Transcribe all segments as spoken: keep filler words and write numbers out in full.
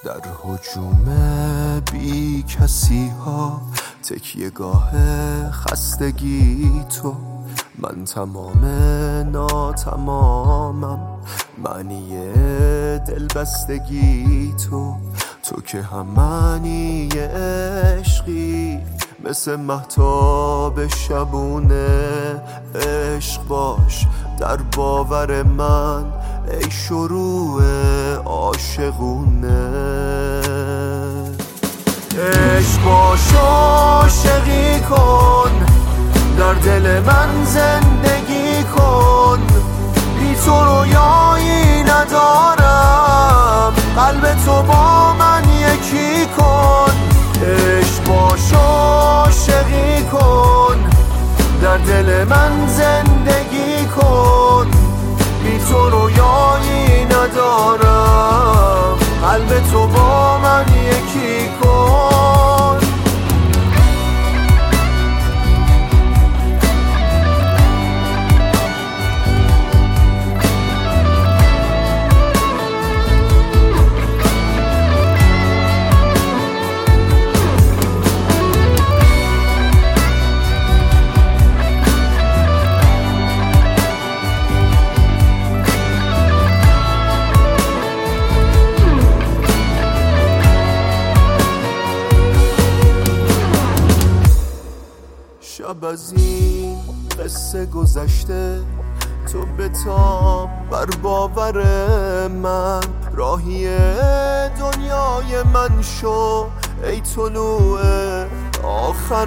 در هجوم بی کسی ها تکیهگاه خستگی تو، من تمام ناتمامم، معنی دلبستگی تو. تو که هم معنی عشقی، مثل مهتاب شبونه. عشق باش در باور من، ای شروع عاشقونه. عشق باش عاشقی کن، در دل من زندگی کن. بی تو رویایی ندارم، قلب تو با من یکی کن. عشق باش عاشقی کن، در دل من زندگی کن. بی تو رویایی ندارم، قلب تو با من یکی کن. شب از این قصه گذشته، تو بتاب بر باور من. راهی دنیای من شو، ای طلوع آخر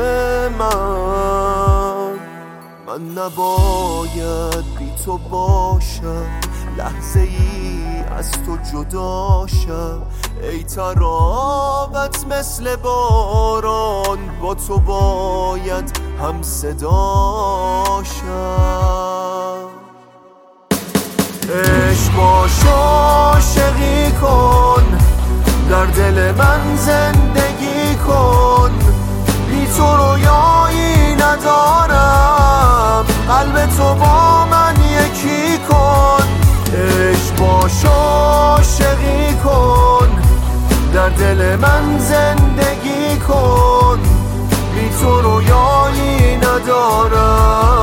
من. من نباید بی تو باشم، لحظه ای از تو جدا شم. ای تراوت مثل باران، با تو باید هم صدا شم. عشق باش عاشقی کن، در دل من زندگی کن. بی تو رویایی ندارم، قلب تو با من یکی کن. عشق باش عاشقی کن، در دل من زندگی کن. بی تو رویایی ندارم،